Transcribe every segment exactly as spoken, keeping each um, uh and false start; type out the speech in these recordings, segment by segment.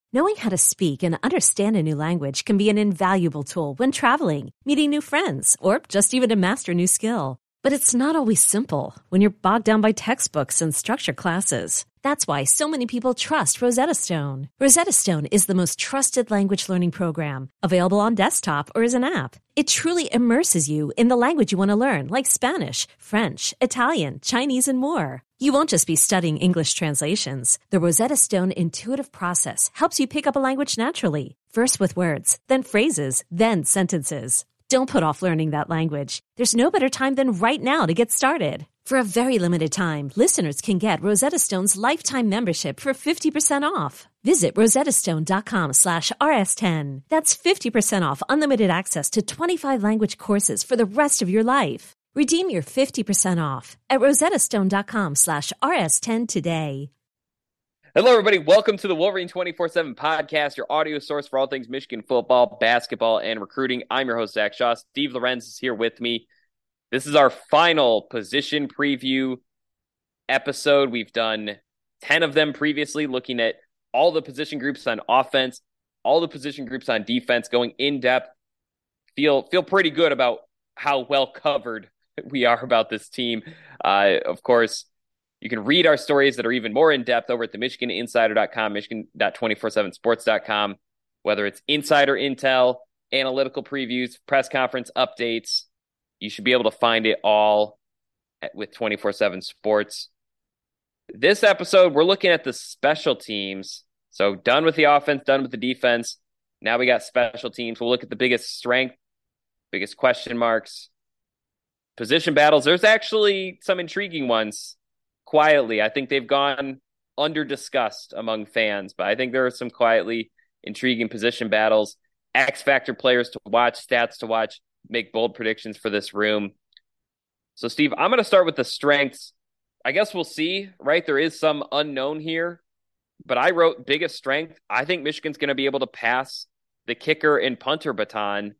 Knowing how to speak and understand a new language can be an invaluable tool when traveling, meeting new friends, or just even to master a new skill. But it's not always simple when you're bogged down by textbooks and structured classes. That's why so many people trust Rosetta Stone. Rosetta Stone is the most trusted language learning program, available on desktop or as an app. It truly immerses you in the language you want to learn, like Spanish, French, Italian, Chinese, and more. You won't just be studying English translations. The Rosetta Stone intuitive process helps you pick up a language naturally, first with words, then phrases, then sentences. Don't put off learning that language. There's no better time than right now to get started. For a very limited time, listeners can get Rosetta Stone's lifetime membership for fifty percent off. Visit rosettastone.com slash rs10. That's fifty percent off unlimited access to twenty-five language courses for the rest of your life. Redeem your fifty percent off at rosettastone.com slash rs10 today. Hello, everybody. Welcome to the Wolverine twenty-four seven podcast, your audio source for all things Michigan football, basketball, and recruiting. I'm your host, Zach Shaw. Steve Lorenz is here with me. This is our final position preview episode. We've done ten of them previously, looking at all the position groups on offense, all the position groups on defense, going in depth. Feel feel pretty good about how well covered we are about this team. Uh, of course, you can read our stories that are even more in-depth over at the michigan insider dot com, michigan dot two forty-seven sports dot com, whether it's insider intel, analytical previews, press conference updates. You should be able to find it all at, with twenty-four seven Sports. This episode, we're looking at the special teams. So done with the offense, done with the defense. Now we got special teams. We'll look at the biggest strength, biggest question marks, position battles. There's actually some intriguing ones. Quietly, I think they've gone under-discussed among fans, but I think there are some quietly intriguing position battles, X-factor players to watch, stats to watch, make bold predictions for this room. So, Steve, I'm going to start with the strengths. I guess we'll see, right? There is some unknown here, but I wrote biggest strength. I think Michigan's going to be able to pass the kicker and punter baton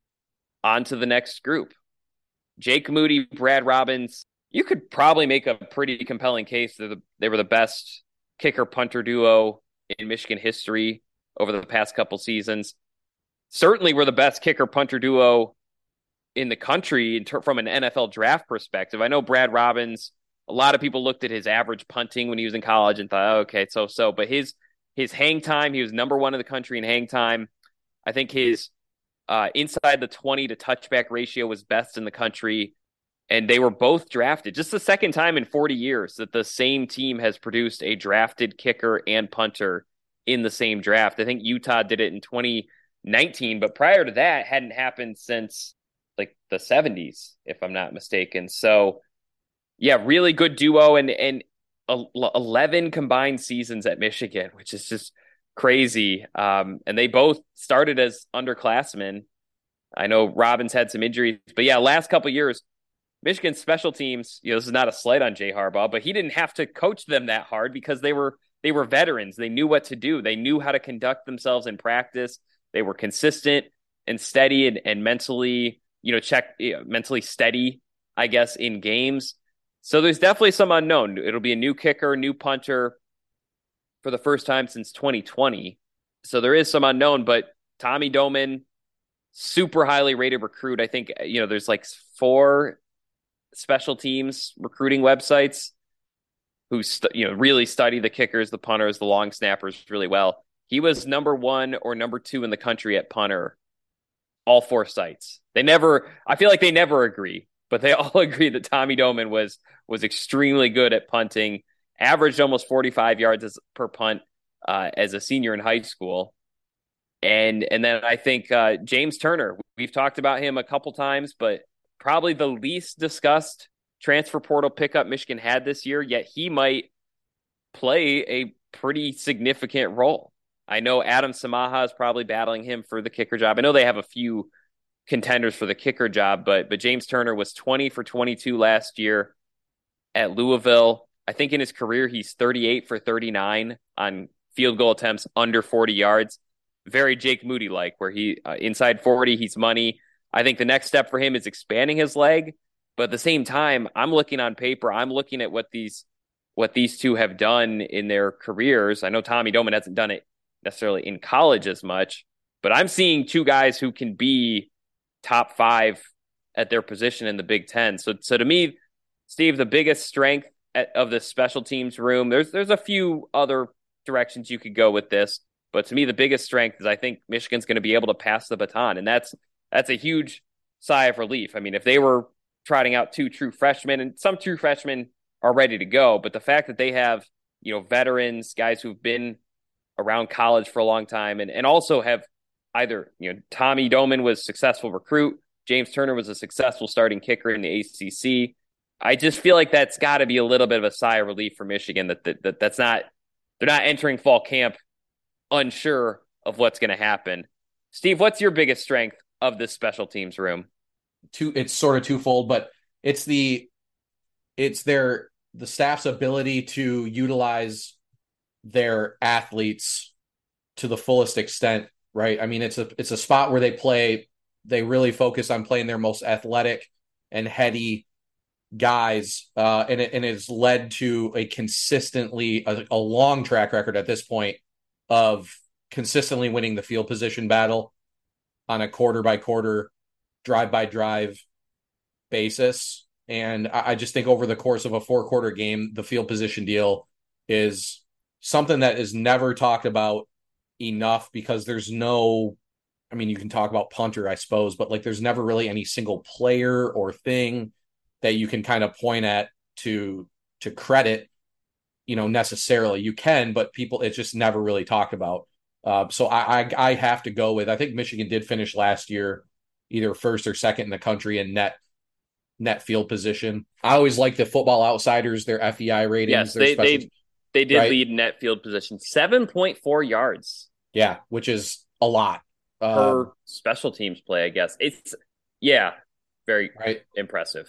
onto the next group. Jake Moody, Brad Robbins. You could probably make a pretty compelling case that they were the best kicker-punter duo in Michigan history over the past couple seasons. Certainly were the best kicker-punter duo in the country in ter- from an N F L draft perspective. I know Brad Robbins, a lot of people looked at his average punting when he was in college and thought, oh, okay, so-so. But his his hang time, he was number one in the country in hang time. I think his uh, inside the twenty to touchback ratio was best in the country. And they were both drafted. Just the second time in forty years that the same team has produced a drafted kicker and punter in the same draft. I think Utah did it in twenty nineteen, but prior to that, hadn't happened since like the seventies, if I'm not mistaken. So, yeah, really good duo, and and eleven combined seasons at Michigan, which is just crazy. Um, and they both started as underclassmen. I know Robbins had some injuries, but yeah, last couple years, Michigan's special teams, you know, this is not a slight on Jay Harbaugh, but he didn't have to coach them that hard because they were they were veterans. They knew what to do. They knew how to conduct themselves in practice. They were consistent and steady and, and mentally, you know, check you know, mentally steady, I guess, in games. So there's definitely some unknown. It'll be a new kicker, new punter for the first time since twenty twenty. So there is some unknown, but Tommy Doman, super highly rated recruit. I think, you know, there's like four special teams recruiting websites who st- you know really study the kickers, the punters, the long snappers really well. He was number one or number two in the country at punter, all four sites. They never, I feel like they never agree, but they all agree that Tommy Doman was was extremely good at punting, averaged almost forty-five yards as, per punt uh, as a senior in high school. And and then I think uh, James Turner, we've talked about him a couple times, but probably the least discussed transfer portal pickup Michigan had this year, yet he might play a pretty significant role. I know Adam Samaha is probably battling him for the kicker job. I know they have a few contenders for the kicker job, but but James Turner was twenty for twenty-two last year at Louisville. I think in his career, he's thirty-eight for thirty-nine on field goal attempts under forty yards. Very Jake Moody-like, where he uh, inside forty, he's money. I think the next step for him is expanding his leg. But at the same time, I'm looking on paper. I'm looking at what these what these two have done in their careers. I know Tommy Doman hasn't done it necessarily in college as much, but I'm seeing two guys who can be top five at their position in the Big Ten. So, so to me, Steve, the biggest strength at, of the special teams room, there's there's a few other directions you could go with this, but to me, the biggest strength is I think Michigan's going to be able to pass the baton, and that's that's a huge sigh of relief. I mean, if they were trotting out two true freshmen, and some true freshmen are ready to go, but the fact that they have, you know, veterans, guys who've been around college for a long time, and, and also have either, you know, Tommy Doman was a successful recruit, James Turner was a successful starting kicker in the A C C. I just feel like that's got to be a little bit of a sigh of relief for Michigan that, that, that that's not, they're not entering fall camp unsure of what's going to happen. Steve, what's your biggest strength of this special teams room? Two, it's sort of twofold, but it's the, it's their, the staff's ability to utilize their athletes to the fullest extent, right? I mean, it's a, it's a spot where they play, they really focus on playing their most athletic and heady guys, uh, and it and it's led to a consistently a, a long track record at this point of consistently winning the field position battle on a quarter by quarter, drive by drive basis. And I, I just think over the course of a four quarter game, the field position deal is something that is never talked about enough, because there's no, I mean, you can talk about punter, I suppose, but like there's never really any single player or thing that you can kind of point at to to credit, you know, necessarily. You can, but people, it's just never really talked about. Uh, so I, I I have to go with, I think Michigan did finish last year either first or second in the country in net net field position. I always like the Football Outsiders, their F E I ratings. Yes, their they special, they they did right? lead net field position, seven point four yards. Yeah, which is a lot. Per um, special teams play, I guess. It's, yeah, very right. impressive.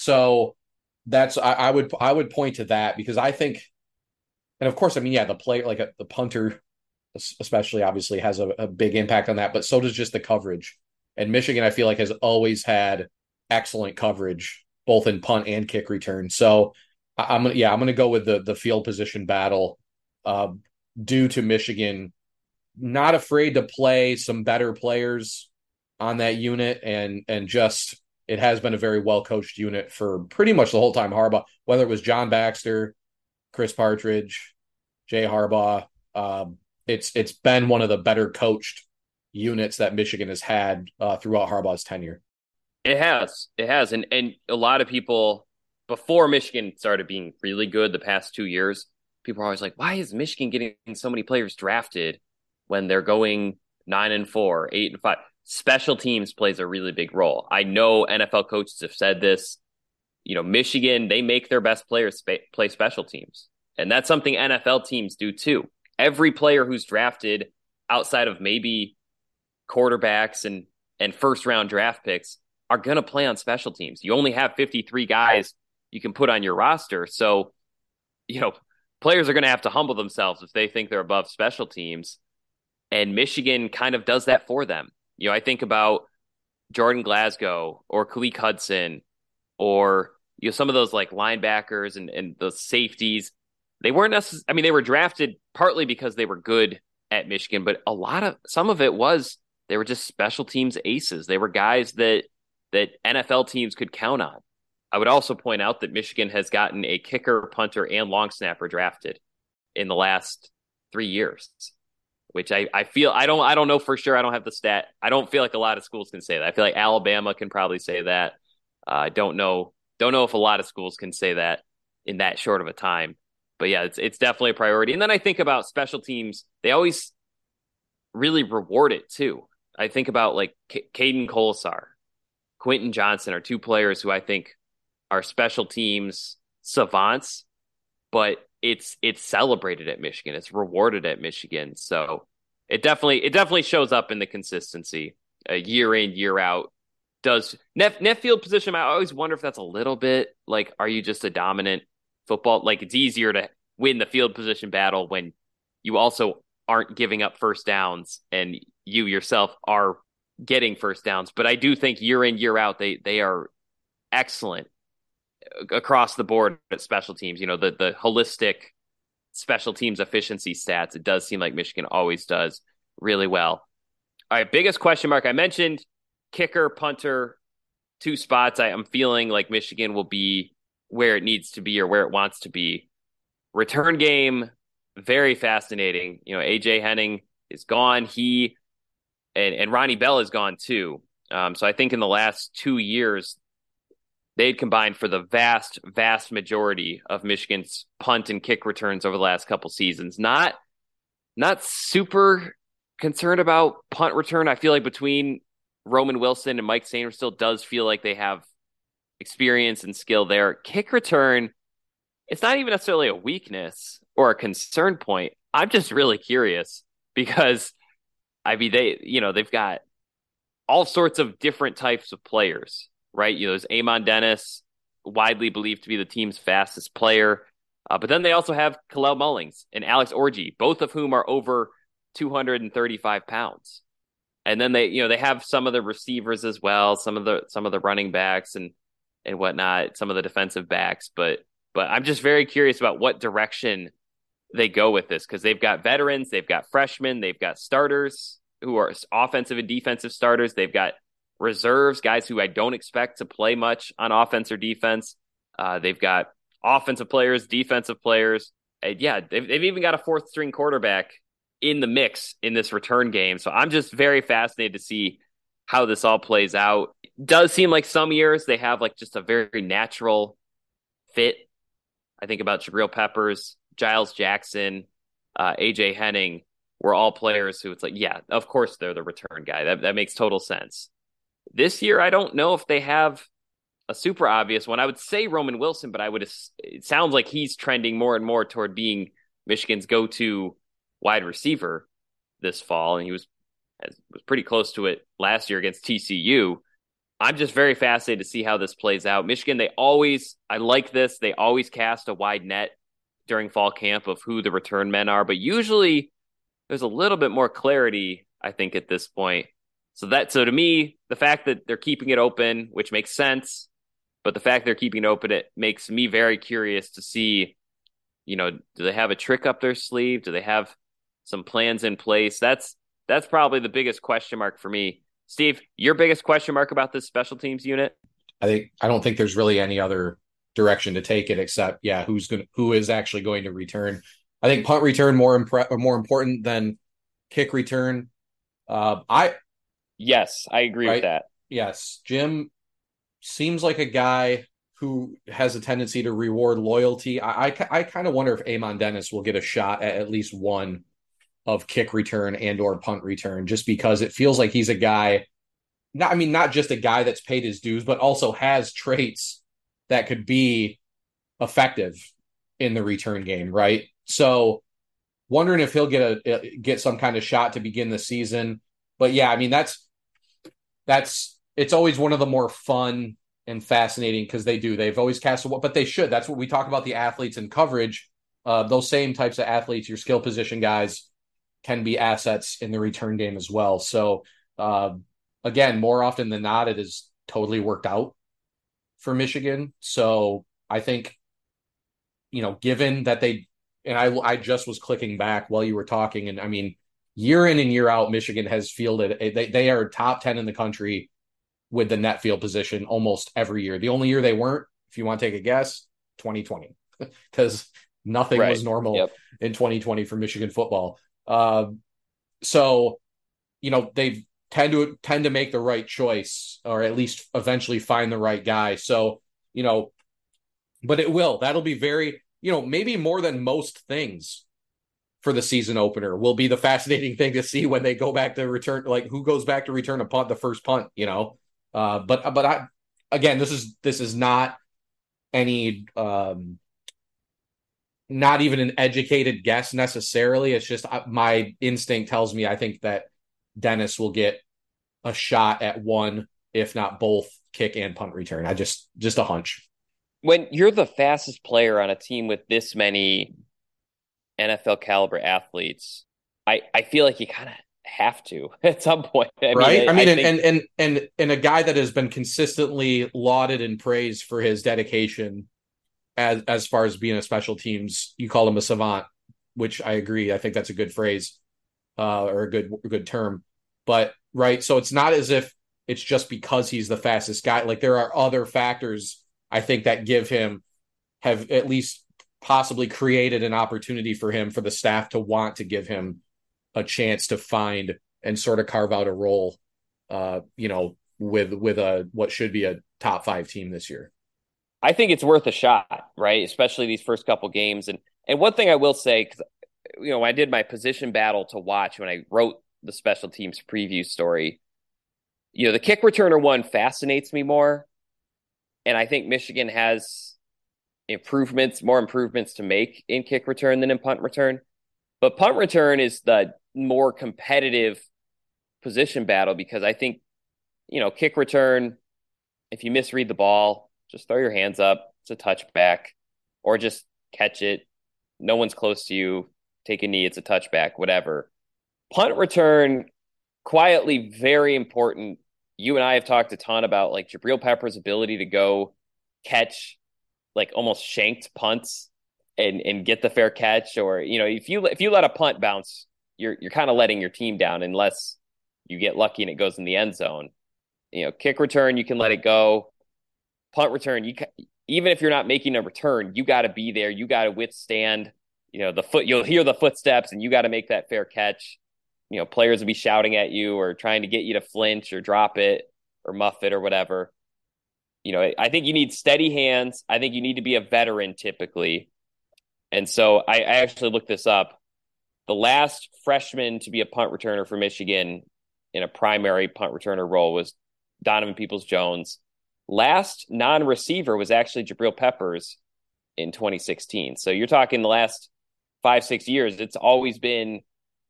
So that's, I, I would, I would point to that, because I think, and of course, I mean, yeah, the player, like a, the punter, especially obviously has a, a big impact on that, but so does just the coverage. And Michigan, I feel like, has always had excellent coverage, both in punt and kick return. So I, I'm gonna, yeah, I'm gonna go with the the field position battle, uh, due to Michigan not afraid to play some better players on that unit, and and just, it has been a very well coached unit for pretty much the whole time Harbaugh, whether it was John Baxter, Chris Partridge, Jay Harbaugh. Um, it's it's been one of the better coached units that Michigan has had uh, throughout Harbaugh's tenure. It has, it has, and and a lot of people before Michigan started being really good the past two years, people are always like, "Why is Michigan getting so many players drafted when they're going nine and four, eight and five?" Special teams plays a really big role. I know N F L coaches have said this. You know, Michigan, they make their best players sp- play special teams. And that's something N F L teams do too. Every player who's drafted outside of maybe quarterbacks and, and first round draft picks are going to play on special teams. You only have fifty-three guys you can put on your roster. So, you know, players are going to have to humble themselves if they think they're above special teams. And Michigan kind of does that for them. You know, I think about Jordan Glasgow or Kalik Hudson, or, you know, some of those like linebackers and, and the safeties. They weren't necessarily, I mean, they were drafted partly because they were good at Michigan, but a lot of, some of it was, they were just special teams aces. They were guys that, that N F L teams could count on. I would also point out that Michigan has gotten a kicker, punter, and long snapper drafted in the last three years. Which I, I feel, I don't I don't know for sure. I don't have the stat. I don't feel like a lot of schools can say that. I feel like Alabama can probably say that. Uh, I don't know don't know if a lot of schools can say that in that short of a time. But yeah, it's it's definitely a priority. And then I think about special teams. They always really reward it too. I think about like K- Caden Kolesar, Quentin Johnson are two players who I think are special teams savants, but it's it's celebrated at Michigan. It's rewarded at Michigan. So it definitely it definitely shows up in the consistency, uh, year in, year out. Does net, net field position, I always wonder if that's a little bit like, are you just a dominant football? Like, it's easier to win the field position battle when you also aren't giving up first downs and you yourself are getting first downs. But I do think year in, year out, they they are excellent across the board at special teams. You know, the the holistic special teams efficiency stats, it does seem like Michigan always does really well. All right, biggest question mark. I mentioned kicker, punter, two spots. I, I'm feeling like Michigan will be where it needs to be or where it wants to be. Return game, very fascinating. You know, A J Henning is gone. He and, and Ronnie Bell is gone too. Um, so I think in the last two years, they'd combined for the vast, vast majority of Michigan's punt and kick returns over the last couple seasons. Not, not super concerned about punt return. I feel like between Roman Wilson and Mike Sainristil does feel like they have experience and skill there. Kick return, it's not even necessarily a weakness or a concern point. I'm just really curious because, I mean, they, you know, they've got all sorts of different types of players, right? You know, there's Amon Dennis, widely believed to be the team's fastest player. Uh, but then they also have Kalel Mullings and Alex Orji, both of whom are over two hundred thirty-five pounds. And then they, you know, they have some of the receivers as well, some of the some of the running backs and and whatnot, some of the defensive backs. But but I'm just very curious about what direction they go with this, because they've got veterans, they've got freshmen, they've got starters who are offensive and defensive starters. They've got reserves, guys who I don't expect to play much on offense or defense. Uh, they've got offensive players, defensive players. And yeah, they've, they've even got a fourth string quarterback in the mix in this return game. So I'm just very fascinated to see how this all plays out. It does seem like some years they have like just a very natural fit. I think about Jabril Peppers, Giles Jackson, uh, A J Henning were all players who it's like, yeah, of course they're the return guy. That that makes total sense. This year, I don't know if they have a super obvious one. I would say Roman Wilson, but I would. It sounds like he's trending more and more toward being Michigan's go-to wide receiver this fall, and he was was pretty close to it last year against T C U. I'm just very fascinated to see how this plays out. Michigan, they always, I like this, they always cast a wide net during fall camp of who the return men are, but usually there's a little bit more clarity, I think, at this point. So that, so to me, the fact that they're keeping it open, which makes sense, but the fact they're keeping it open, it makes me very curious to see, you know, do they have a trick up their sleeve? Do they have some plans in place? That's, that's probably the biggest question mark for me. Steve, your biggest question mark about this special teams unit? I think, I don't think there's really any other direction to take it except, yeah, who's going to, who is actually going to return. I think punt return more impre- more important than kick return. Uh, I yes, I agree right? with that. Yes, Jim seems like a guy who has a tendency to reward loyalty. I I, I kind of wonder if Amon Dennis will get a shot at at least one of kick return and or punt return, just because it feels like he's a guy. Not I mean not just a guy that's paid his dues, but also has traits that could be effective in the return game, right? So wondering if he'll get a get some kind of shot to begin the season. But yeah, I mean, that's that's it's always one of the more fun and fascinating because they do. They've always cast a but they should. That's what we talk about, the athletes and coverage. Uh, those same types of athletes, your skill position guys, can be assets in the return game as well. So uh, again, more often than not, it is totally worked out for Michigan. So I think, you know, given that they, and I, I just was clicking back while you were talking, and I mean, year in and year out, Michigan has fielded, they, they are top ten in the country with the net field position almost every year. The only year they weren't, if you want to take a guess, twenty twenty, because nothing Right. was normal Yep. in twenty twenty for Michigan football. Uh, so, you know, they tend to tend to make the right choice, or at least eventually find the right guy. So, you know, but it will. That'll be very, you know, maybe more than most things for the season opener will be the fascinating thing to see when they go back to return, like who goes back to return a punt, the first punt, you know. Uh, but but I again, this is this is not any um, not even an educated guess necessarily. It's just uh, my instinct tells me I think that Dennis will get a shot at one, if not both, kick and punt return. I just just a hunch. When you're the fastest player on a team with this many N F L caliber athletes, I, I feel like you kind of have to at some point. I right? Mean, I, I mean, I and, think... and and and and a guy that has been consistently lauded and praised for his dedication as as far as being a special teams. You call him a savant, which I agree. I think that's a good phrase uh, or a good a good term. But right, so it's not as if it's just because he's the fastest guy. Like there are other factors I think that give him have at least possibly created an opportunity for him for the staff to want to give him a chance to find and sort of carve out a role. Uh, you know, with with a what should be a top five team this year. I think it's worth a shot, right? Especially these first couple games. And and one thing I will say, because you know, when I did my position battle to watch when I wrote the special teams preview story, you know, the kick returner one fascinates me more. And I think Michigan has improvements, more improvements to make in kick return than in punt return. But punt return is the more competitive position battle because I think, you know, kick return, if you misread the ball, just throw your hands up. It's a touchback or just catch it. No one's close to you. Take a knee. It's a touchback, whatever. Punt return, quietly very important. You and I have talked a ton about like Jabril Peppers' ability to go catch like almost shanked punts and, and get the fair catch. Or, you know, if you, if you let a punt bounce, you're, you're kind of letting your team down unless you get lucky and it goes in the end zone. You know, kick return, you can let it go. Punt return, you ca- even if you're not making a return, you got to be there. You got to withstand, you know, the foot, you'll hear the footsteps and you got to make that fair catch. You know, players will be shouting at you or trying to get you to flinch or drop it or muff it or whatever. You know, I think you need steady hands. I think you need to be a veteran typically. And so I, I actually looked this up. The last freshman to be a punt returner for Michigan in a primary punt returner role was Donovan Peoples-Jones. Last non-receiver was actually Jabril Peppers in twenty sixteen. So you're talking the last five, six years, it's always been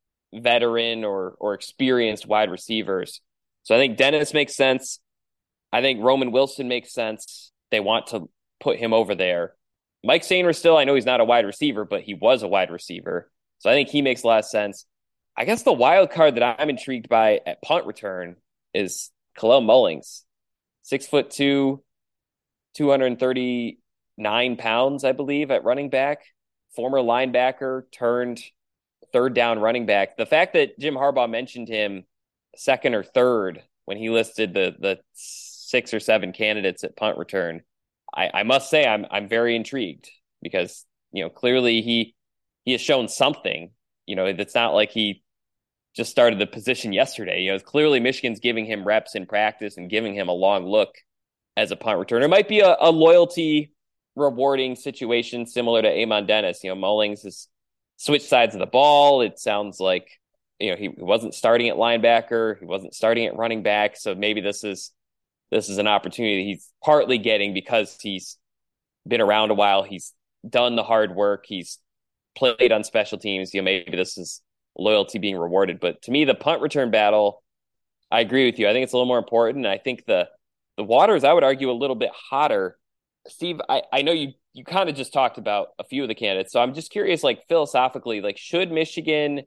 veteran or or experienced wide receivers. So I think Dennis makes sense. I think Roman Wilson makes sense. They want to put him over there. Mike Sainer still, I know he's not a wide receiver, but he was a wide receiver. So I think he makes a lot of sense. I guess the wild card that I'm intrigued by at punt return is Kalel Mullings. Six foot two, two hundred thirty-nine pounds, I believe, at running back. Former linebacker turned third down running back. The fact that Jim Harbaugh mentioned him second or third when he listed the the six or seven candidates at punt return, I, I must say I'm I'm very intrigued because, you know, clearly he he has shown something. You know, it's not like he just started the position yesterday. You know, clearly Michigan's giving him reps in practice and giving him a long look as a punt returner. It might be a, a loyalty rewarding situation similar to Amon Dennis. You know, Mullings has switched sides of the ball. It sounds like, you know, he wasn't starting at linebacker. He wasn't starting at running back. So maybe this is this is an opportunity he's partly getting because he's been around a while. He's done the hard work. He's played on special teams. You know, maybe this is loyalty being rewarded. But to me, the punt return battle, I agree with you. I think it's a little more important. And I think the the waters, I would argue, a little bit hotter. Steve, I, I know you you kind of just talked about a few of the candidates. So I'm just curious, like philosophically, like should Michigan,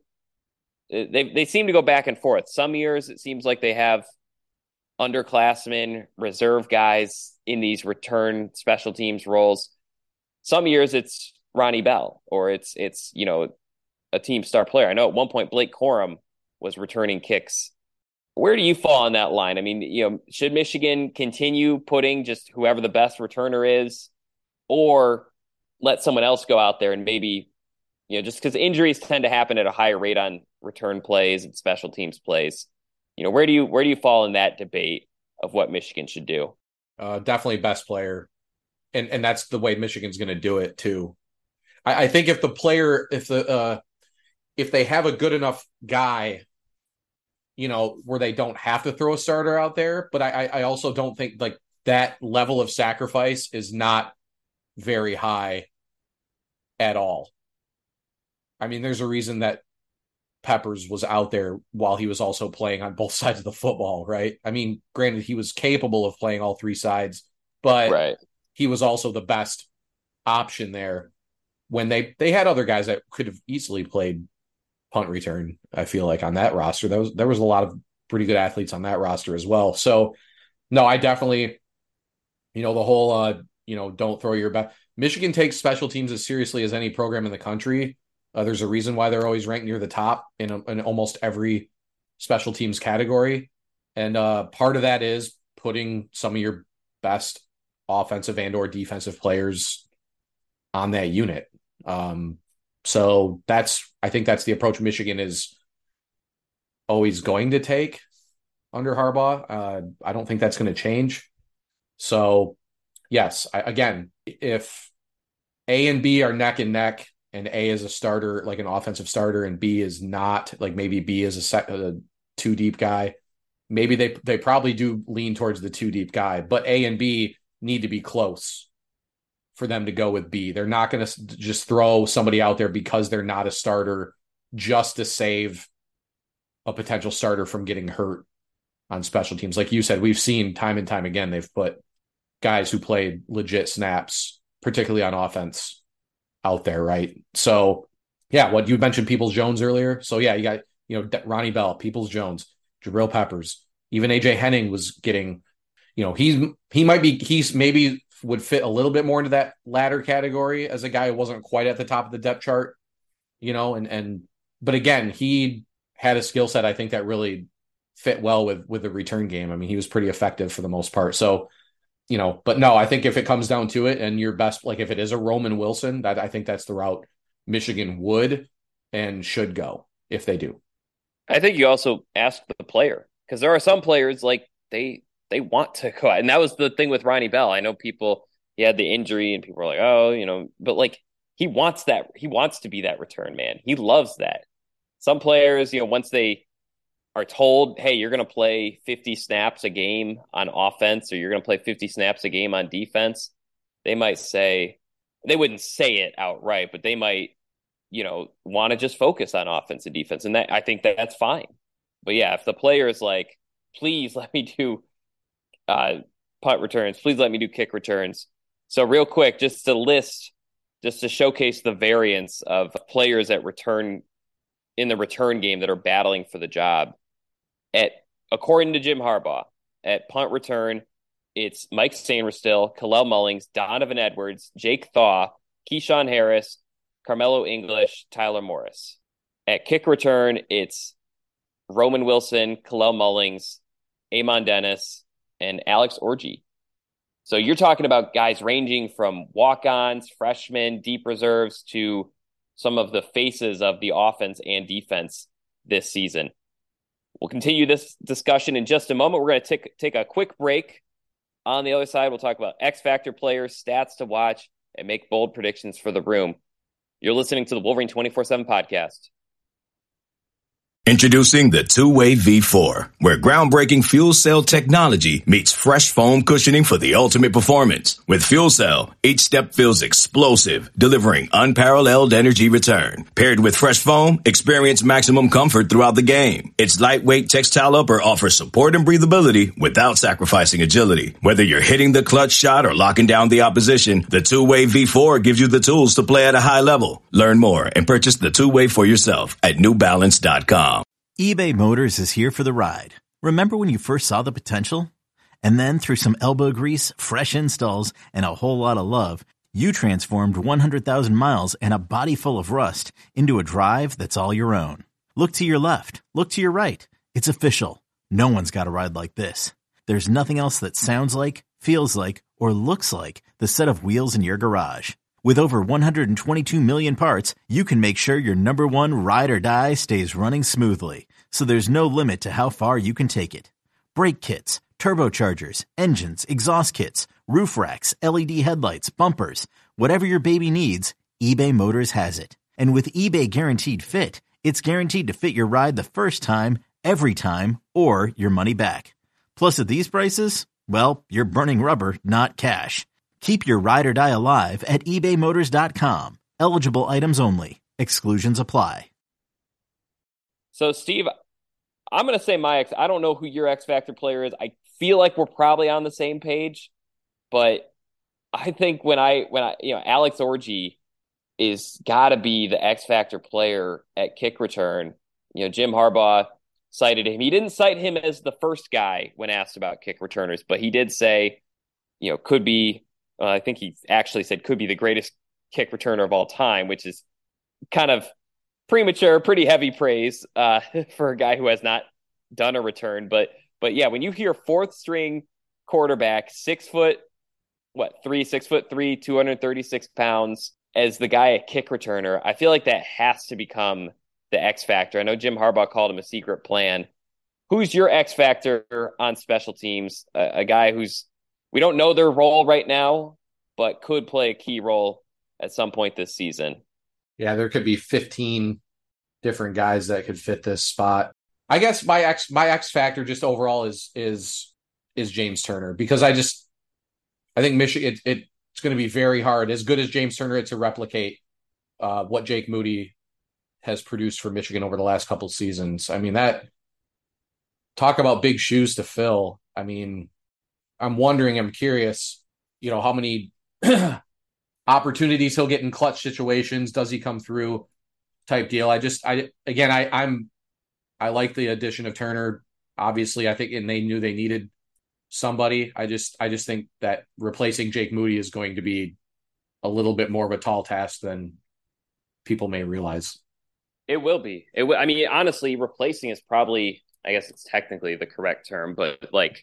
they they seem to go back and forth. Some years it seems like they have underclassmen, reserve guys in these return special teams roles. Some years it's Ronnie Bell or it's it's, you know, a team star player. I know at one point Blake Corum was returning kicks. Where do you fall on that line? I mean, you know, should Michigan continue putting just whoever the best returner is, or let someone else go out there and maybe, you know, just because injuries tend to happen at a higher rate on return plays and special teams plays, you know, where do you where do you fall in that debate of what Michigan should do? Uh, definitely best player, and and that's the way Michigan's going to do it too. I, I think if the player, if the uh, if they have a good enough guy, you know, where they don't have to throw a starter out there, but I I also don't think like that level of sacrifice is not very high at all. I mean, there's a reason that Peppers was out there while he was also playing on both sides of the football, right? I mean, granted, he was capable of playing all three sides, but right. he was also the best option there when they, they had other guys that could have easily played punt return. I feel like on that roster, there was, there was a lot of pretty good athletes on that roster as well. So no, I definitely, you know, the whole, uh, you know, don't throw your back. Michigan takes special teams as seriously as any program in the country. Uh, there's a reason why they're always ranked near the top in, a, in almost every special teams category. And uh, part of that is putting some of your best offensive and or defensive players on that unit. Um, so that's, I think that's the approach Michigan is always going to take under Harbaugh. Uh, I don't think that's going to change. So yes, I, again, if A and B are neck and neck, and A is a starter, like an offensive starter, and B is not, like maybe B is a, set, a two deep guy, maybe they they probably do lean towards the two deep guy, but A and B need to be close for them to go with B. They're not going to just throw somebody out there because they're not a starter just to save a potential starter from getting hurt on special teams. Like you said, we've seen time and time again, they've put guys who played legit snaps, particularly on offense, out there, right? So, yeah, what you mentioned Peoples-Jones earlier. So, yeah, you got, you know, Ronnie Bell, Peoples-Jones, Jabril Peppers, even A J Henning was getting, you know, he's he might be he's maybe would fit a little bit more into that latter category as a guy who wasn't quite at the top of the depth chart, you know, and and but again, he had a skill set I think that really fit well with with the return game. I mean, he was pretty effective for the most part. So, you know, but no, I think if it comes down to it and your best, like if it is a Roman Wilson, that I think that's the route Michigan would and should go if they do. I think you also ask the player, because there are some players like they they want to go out. And that was the thing with Ronnie Bell. I know people, he had the injury and people were like, oh, you know, but like he wants that. He wants to be that return man. He loves that. Some players, you know, once they are told, hey, you're going to play fifty snaps a game on offense, or you're going to play fifty snaps a game on defense, they might say, they wouldn't say it outright, but they might, you know, want to just focus on offense and defense. And that, I think that that's fine. But yeah, if the player is like, please let me do uh, punt returns, please let me do kick returns. So real quick, just to list, just to showcase the variance of players that return in the return game that are battling for the job. At according to Jim Harbaugh, at punt return, it's Mike Sainristil, Kalel Mullings, Donovan Edwards, Jake Thaw, Keyshawn Harris, Carmelo English, Tyler Morris. At kick return, it's Roman Wilson, Kalel Mullings, Amon Dennis, and Alex Orji. So you're talking about guys ranging from walk-ons, freshmen, deep reserves, to some of the faces of the offense and defense this season. We'll continue this discussion in just a moment. We're going to take take a quick break. On the other side, we'll talk about X Factor players, stats to watch, and make bold predictions for the room. You're listening to the Wolverine twenty-four seven podcast. Introducing the two-way V four, where groundbreaking fuel cell technology meets fresh foam cushioning for the ultimate performance. With Fuel Cell, each step feels explosive, delivering unparalleled energy return. Paired with fresh foam, experience maximum comfort throughout the game. Its lightweight textile upper offers support and breathability without sacrificing agility. Whether you're hitting the clutch shot or locking down the opposition, the two-way V four gives you the tools to play at a high level. Learn more and purchase the two-way for yourself at new balance dot com. eBay Motors is here for the ride. Remember when you first saw the potential? And then through some elbow grease, fresh installs, and a whole lot of love, you transformed one hundred thousand miles and a body full of rust into a drive that's all your own. Look to your left. Look to your right. It's official. No one's got a ride like this. There's nothing else that sounds like, feels like, or looks like the set of wheels in your garage. With over one hundred twenty-two million parts, you can make sure your number one ride or die stays running smoothly, so there's no limit to how far you can take it. Brake kits, turbochargers, engines, exhaust kits, roof racks, L E D headlights, bumpers, whatever your baby needs, eBay Motors has it. And with eBay Guaranteed Fit, it's guaranteed to fit your ride the first time, every time, or your money back. Plus at these prices, well, you're burning rubber, not cash. Keep your ride or die alive at ebay motors dot com. Eligible items only. Exclusions apply. So, Steve, I'm going to say my X. I don't know who your X Factor player is. I feel like we're probably on the same page, but I think when I, when I, you know, Alex Orji is got to be the X Factor player at kick return. You know, Jim Harbaugh cited him. He didn't cite him as the first guy when asked about kick returners, but he did say, you know, could be. Uh, I think he actually said could be the greatest kick returner of all time, which is kind of premature, pretty heavy praise uh, for a guy who has not done a return. But but yeah, when you hear fourth string quarterback, six foot, what, three, six foot three, two hundred thirty-six pounds as the guy at kick returner, I feel like that has to become the X factor. I know Jim Harbaugh called him a secret plan. Who's your X factor on special teams? A, a guy who's, we don't know their role right now, but could play a key role at some point this season. Yeah, there could be fifteen different guys that could fit this spot. I guess my X my X factor just overall is is is James Turner, because I just I think Michigan it, it, it's going to be very hard, as good as James Turner is, to replicate uh, what Jake Moody has produced for Michigan over the last couple of seasons. I mean, that talk about big shoes to fill. I mean, I'm wondering, I'm curious, you know, how many opportunities he'll get in clutch situations. Does he come through type deal? I just, I, again, I, I'm, I like the addition of Turner. Obviously, I think, and they knew they needed somebody. I just, I just think that replacing Jake Moody is going to be a little bit more of a tall task than people may realize. It will be. It will. I mean, honestly, replacing is probably, I guess it's technically the correct term, but like,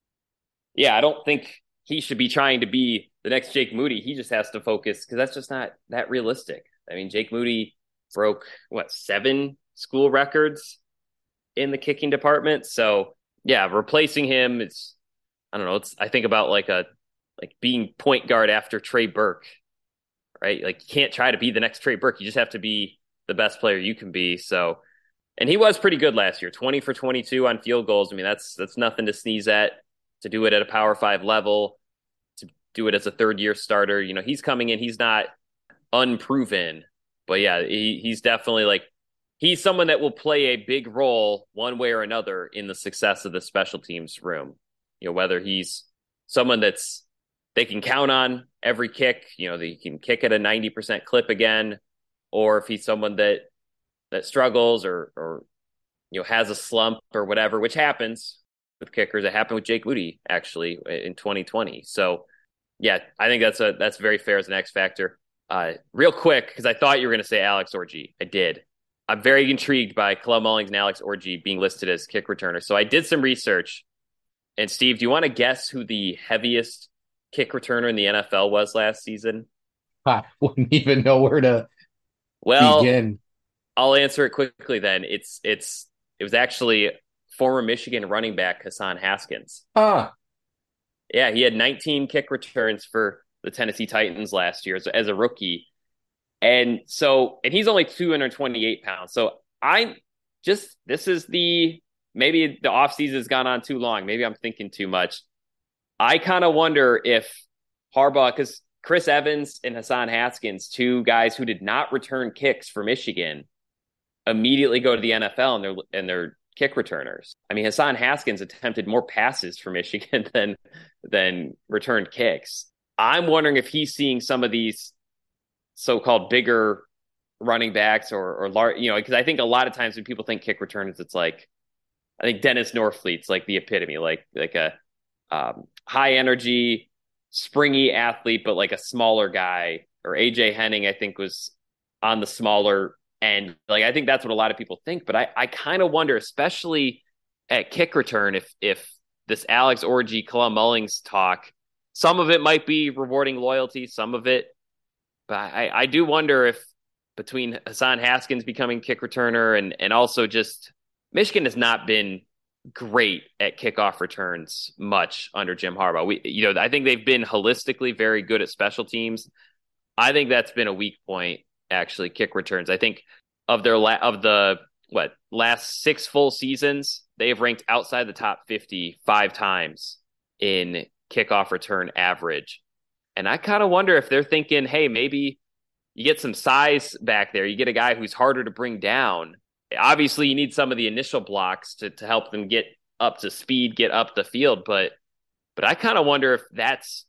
yeah, I don't think he should be trying to be the next Jake Moody. He just has to focus, because that's just not that realistic. I mean, Jake Moody broke, what, seven school records in the kicking department. So yeah, replacing him, it's, I don't know. It's, I think about like a, like being point guard after Trey Burke, right? Like, you can't try to be the next Trey Burke. You just have to be the best player you can be. So, and he was pretty good last year, twenty for twenty-two on field goals. I mean, that's, that's nothing to sneeze at. To do it at a Power Five level, to do it as a third year starter, you know, he's coming in, he's not unproven, but yeah, he, he's definitely like, he's someone that will play a big role one way or another in the success of the special teams room. You know, whether he's someone that's, they can count on every kick, you know, that he can kick at a ninety percent clip again, or if he's someone that, that struggles or, or, you know, has a slump or whatever, which happens with kickers. It happened with Jake Moody actually in twenty twenty. So yeah, I think that's a, that's very fair as an X factor. Uh, real quick, because I thought you were going to say Alex Orji. I did. I'm very intrigued by Kalel Mullings and Alex Orji being listed as kick returners. So I did some research. And Steve, do you want to guess who the heaviest kick returner in the N F L was last season? I wouldn't even know where to well, begin. I'll answer it quickly then. It's it's it was actually former Michigan running back Hassan Haskins. Ah, yeah, he had nineteen kick returns for the Tennessee Titans last year as, as a rookie. And so, and he's only two hundred twenty-eight pounds. So I just, this is the, maybe the offseason has gone on too long. Maybe I'm thinking too much. I kind of wonder if Harbaugh, because Chris Evans and Hassan Haskins, two guys who did not return kicks for Michigan, immediately go to the N F L and they're, and they're kick returners. I mean, Hassan Haskins attempted more passes for Michigan than than returned kicks. I'm wondering if he's seeing some of these so-called bigger running backs or or large, you know, because I think a lot of times when people think kick returners, it's like, I think Dennis Norfleet's like the epitome, like like a um, high energy, springy athlete, but like a smaller guy. Or A J Henning, I think, was on the smaller end. Like, I think that's what a lot of people think, but I, I kind of wonder, especially at kick return, if if this Alex Orji, Kalel Mullings talk, some of it might be rewarding loyalty, some of it, but I, I do wonder if between Hassan Haskins becoming kick returner and and also just Michigan has not been great at kickoff returns much under Jim Harbaugh. We, you know, I think they've been holistically very good at special teams. I think that's been a weak point, actually, kick returns. I think of their la- of the what last six full seasons, they have ranked outside the top fifty five times in kickoff return average. And I kind of wonder if they're thinking, hey, maybe you get some size back there. You get a guy who's harder to bring down. Obviously, you need some of the initial blocks to, to help them get up to speed, get up the field. But but I kind of wonder if that's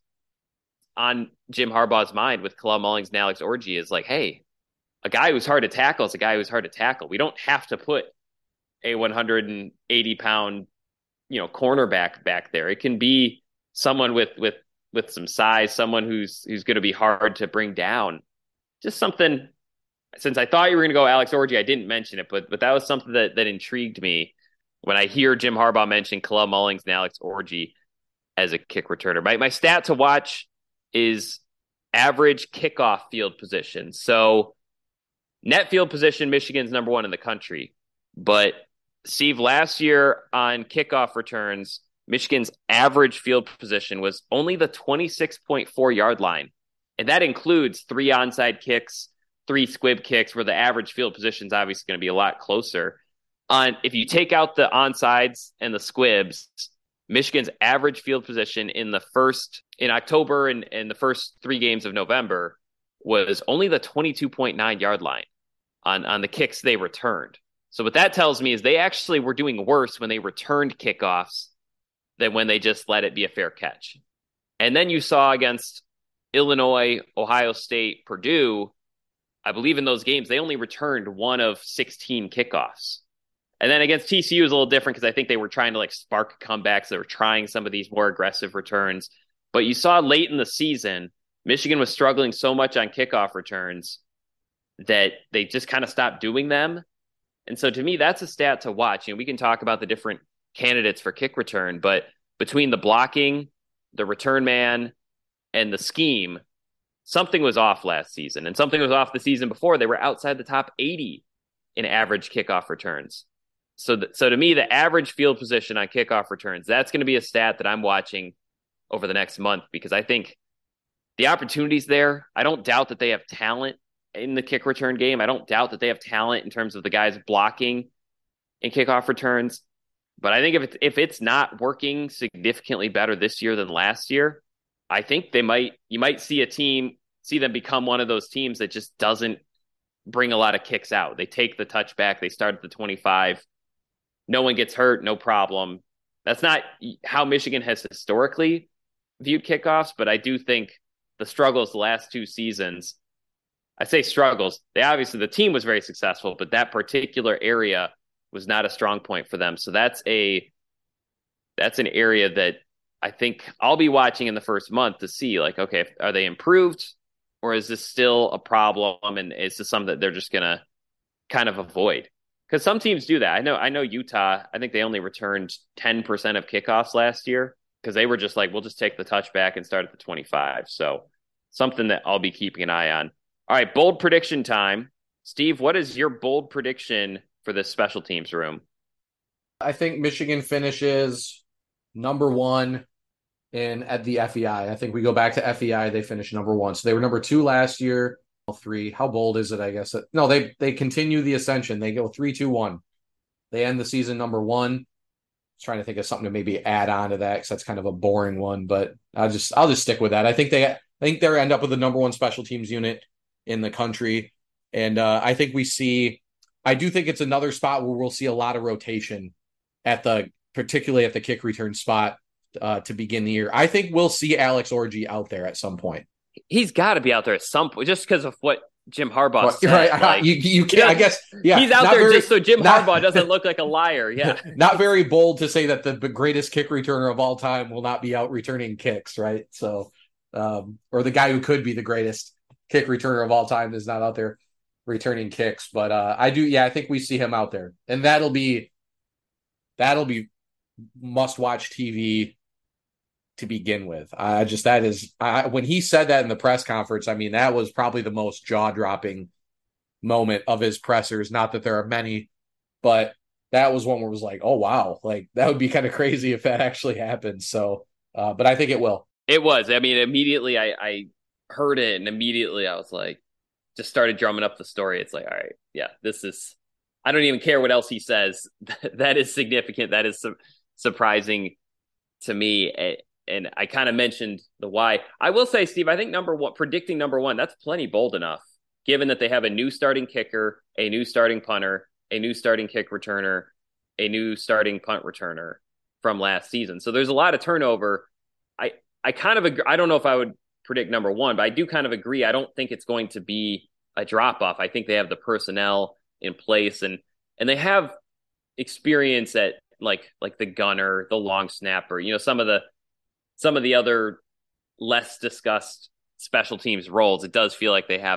on Jim Harbaugh's mind with Kalel Mullings and Alex Orji, is like, hey, a guy who's hard to tackle is a guy who's hard to tackle. We don't have to put a one hundred eighty pound, you know, cornerback back there. It can be someone with with with some size, someone who's who's going to be hard to bring down. Just something since I thought you were going to go Alex Orji, I didn't mention it, but but that was something that that intrigued me when I hear Jim Harbaugh mention Kalel Mullings and Alex Orji as a kick returner. My my stat to watch is average kickoff field position. So net field position, Michigan's number one in the country. But Steve, last year on kickoff returns, Michigan's average field position was only the twenty-six point four yard line. And that includes three onside kicks, three squib kicks, where the average field position is obviously going to be a lot closer. On if you take out the onsides and the squibs, Michigan's average field position in the first in October and, and the first three games of November was only the twenty-two point nine yard line on, on the kicks they returned. So what that tells me is they actually were doing worse when they returned kickoffs than when they just let it be a fair catch. And then you saw against Illinois, Ohio State, Purdue, I believe in those games, they only returned one of sixteen kickoffs. And then against T C U is a little different because I think they were trying to like spark comebacks. They were trying some of these more aggressive returns. But you saw late in the season, Michigan was struggling so much on kickoff returns that they just kind of stopped doing them. And so to me, that's a stat to watch. You know, we can talk about the different candidates for kick return, but between the blocking, the return man, and the scheme, something was off last season. And something was off the season before. They were outside the top eighty in average kickoff returns. So, th- so to me, the average field position on kickoff returns, that's going to be a stat that I'm watching over the next month because I think the opportunity's there. I don't doubt that they have talent in the kick return game. I don't doubt that they have talent in terms of the guys blocking in kickoff returns. But I think if it's, if it's not working significantly better this year than last year, I think they might, you might see a team, see them become one of those teams that just doesn't bring a lot of kicks out. They take the touchback. They start at the twenty-five. No one gets hurt. No problem. That's not how Michigan has historically viewed kickoffs, but I do think the struggles the last two seasons, I say struggles. They obviously, the team was very successful, but that particular area was not a strong point for them. So that's a, that's an area that I think I'll be watching in the first month to see like, okay, are they improved or is this still a problem? And is this something that they're just going to kind of avoid? Because some teams do that. I know, I know Utah, I think they only returned ten percent of kickoffs last year because they were just like, we'll just take the touchback and start at the twenty-five. So something that I'll be keeping an eye on. All right, bold prediction time. Steve, what is your bold prediction for this special teams room? I think Michigan finishes number one in at the F E I. I think we go back to F E I, they finish number one. So they were number two last year. Three. How bold is it? I guess no. They they continue the ascension. They go three, two, one. They end the season number one. I was trying to think of something to maybe add on to that because that's kind of a boring one. But I'll just I'll just stick with that. I think they I think they end up with the number one special teams unit in the country, and uh, I think we see. I do think it's another spot where we'll see a lot of rotation at the particularly at the kick return spot uh, to begin the year. I think we'll see Alex Orji out there at some point. He's got to be out there at some point, just because of what Jim Harbaugh well, said. Right, like, you, you can, I guess, yeah. He's out there very, just so Jim not, Harbaugh doesn't look like a liar. Yeah, not very bold to say that the greatest kick returner of all time will not be out returning kicks, right? So, um, or the guy who could be the greatest kick returner of all time is not out there returning kicks. But uh, I do, yeah, I think we see him out there, and that'll be that'll be must-watch T V. To begin with, I just that is I, when he said that in the press conference. I mean, that was probably the most jaw-dropping moment of his pressers. Not that there are many, but that was one where it was like, oh wow, like that would be kind of crazy if that actually happened. So, uh, but I think it will. It was. I mean, immediately I, I heard it, and immediately I was like, just started drumming up the story. It's like, all right, yeah, this is. I don't even care what else he says. That is significant. That is su- surprising to me. And I kind of mentioned the why. I will say, Steve, I think number one, predicting number one, that's plenty bold enough, given that they have a new starting kicker, a new starting punter, a new starting kick returner, a new starting punt returner from last season. So there's a lot of turnover. I, I kind of agree. I don't know if I would predict number one, but I do kind of agree. I don't think it's going to be a drop off. I think they have the personnel in place, and and they have experience at like like the gunner, the long snapper, you know, some of the Some of the other less discussed special teams roles. It does feel like they have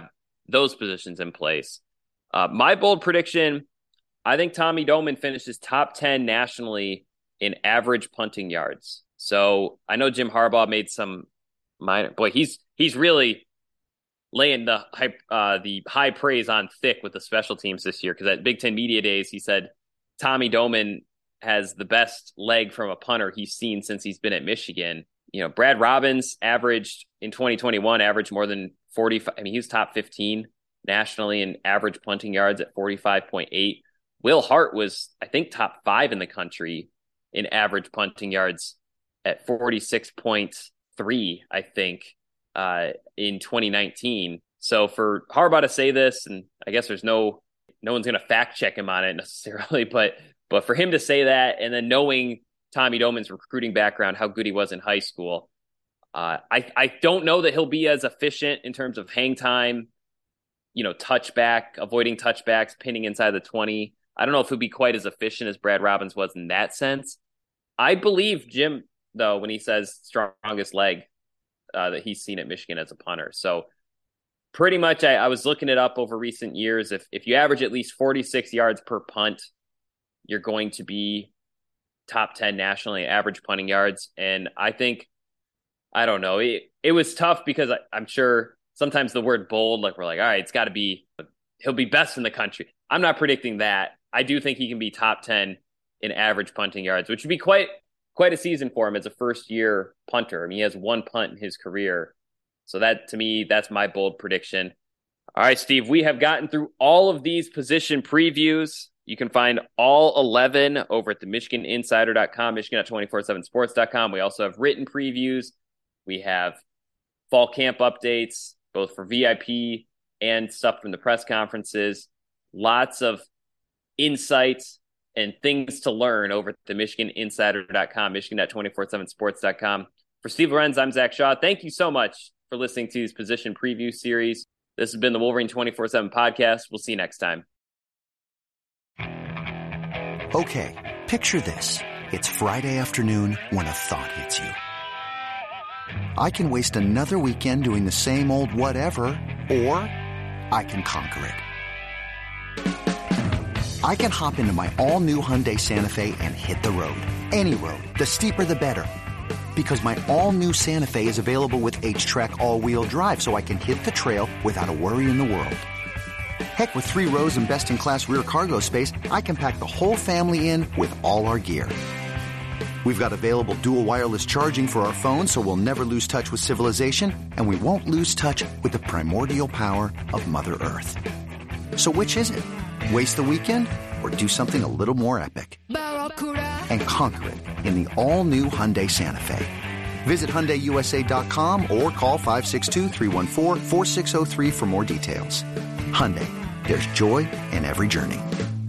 those positions in place. Uh, my bold prediction, I think Tommy Domen finishes top ten nationally in average punting yards. So I know Jim Harbaugh made some minor, boy, he's he's really laying the high, uh, the high praise on thick with the special teams this year, because at Big Ten Media Days, he said Tommy Domen has the best leg from a punter he's seen since he's been at Michigan. You know, Brad Robbins averaged in twenty twenty-one, averaged more than forty-five. I mean, he was top fifteen nationally in average punting yards at forty-five point eight. Will Hart was, I think, top five in the country in average punting yards at forty-six point three, I think, uh, in twenty nineteen. So for Harbaugh to say this, and I guess there's no, no one's going to fact check him on it necessarily, but, but for him to say that, and then knowing Tommy Domen's recruiting background, how good he was in high school, uh, I, I don't know that he'll be as efficient in terms of hang time, you know, touchback, avoiding touchbacks, pinning inside the twenty. I don't know if he'll be quite as efficient as Brad Robbins was in that sense. I believe Jim, though, when he says strongest leg uh, that he's seen at Michigan as a punter. So pretty much I, I was looking it up over recent years. If if you average at least forty-six yards per punt, you're going to be top ten nationally average punting yards. And I think, I don't know, it, it was tough because I, I'm sure sometimes the word bold, like we're like, all right, it's got to be, he'll be best in the country. I'm not predicting that. I do think he can be top ten in average punting yards, which would be quite quite a season for him as a first-year punter. I mean, he has one punt in his career. So that, to me, that's my bold prediction. All right, Steve, we have gotten through all of these position previews. You can find all eleven over at the Michigan Insider dot com, Michigan twenty-four seven sports dot com. We also have written previews. We have fall camp updates, both for V I P and stuff from the press conferences. Lots of insights and things to learn over at the Michigan Insider dot com, Michigan twenty-four seven sports dot com. For Steve Lorenz, I'm Zach Shaw. Thank you so much for listening to this position preview series. This has been the Wolverine twenty-four seven podcast. We'll see you next time. Okay, picture this. It's Friday afternoon when a thought hits you. I can waste another weekend doing the same old whatever, or I can conquer it. I can hop into my all-new Hyundai Santa Fe and hit the road. Any road. The steeper, the better. Because my all-new Santa Fe is available with H-Track all-wheel drive, so I can hit the trail without a worry in the world. Heck, with three rows and best-in-class rear cargo space, I can pack the whole family in with all our gear. We've got available dual wireless charging for our phones, so we'll never lose touch with civilization, and we won't lose touch with the primordial power of Mother Earth. So which is it? Waste the weekend or do something a little more epic? And conquer it in the all-new Hyundai Santa Fe. Visit Hyundai U S A dot com or call five six two, three one four, four six zero three for more details. Hyundai, there's joy in every journey.